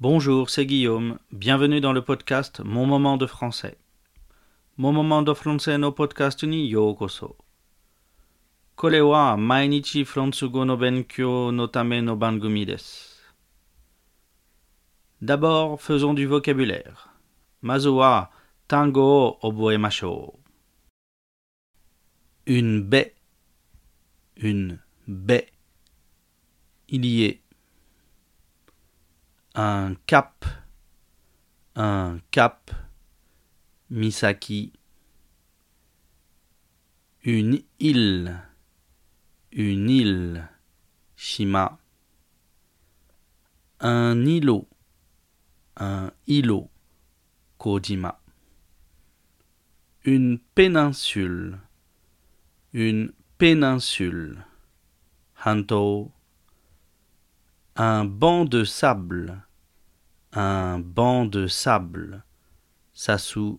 Bonjour, c'est Guillaume. Bienvenue dans le podcast Mon moment de français. Mon moment de français no podcast ni yokoso. Kore wa mainichi fransugo no benkyou no tame no bangumi desu. D'abord, faisons du vocabulaire. Mazu wa tango o oboemashou. Une baie. Une baie. Il y est. Un cap. Un cap. Misaki. Une île. Une île. Shima. Un îlot. Un îlot. Kojima. Une péninsule. Une péninsule. Hanto. Un banc de sable. Un banc de sable. Sasu.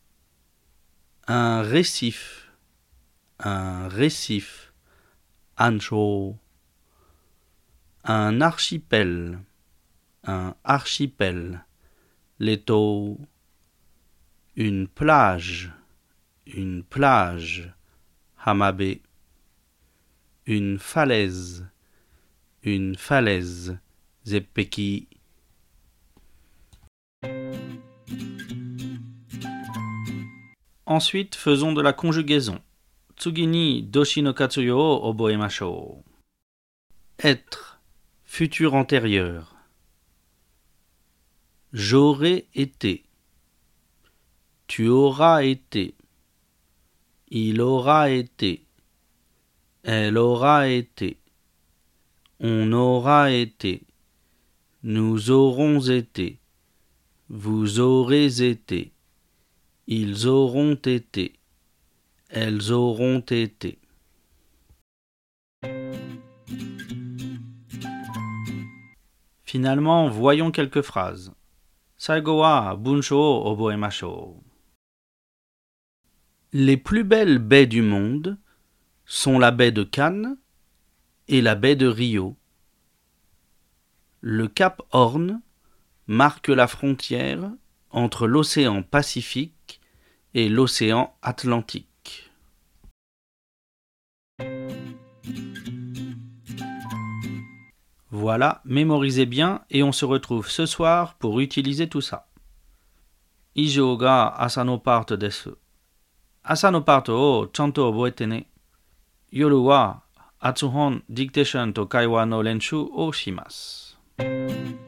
Un récif. Un récif. Ancho. Un archipel. Un archipel. Leto. Une plage. Une plage. Hamabe. Une falaise. Une falaise. Zeppeki. Ensuite, faisons de la conjugaison. Tsugi ni doshi no katsuyo o oboemashou. Être, futur antérieur. J'aurais été. Tu auras été. Il aura été. Elle aura été. On aura été. Nous aurons été. Vous aurez été. Ils auront été. Elles auront été. Finalement, voyons quelques phrases. Saigo wa bunsho o oboemashou. Les plus belles baies du monde sont la baie de Cannes et la baie de Rio. Le cap Horn marque la frontière entre l'océan Pacifique et l'océan Atlantique. Voilà, mémorisez bien et on se retrouve ce soir pour utiliser tout ça. Ijou ga asa no part desu. Asa no part o chanto oboete ne. Yoru wa atsuhon dictation to kaiwa no lenshu o shimasu.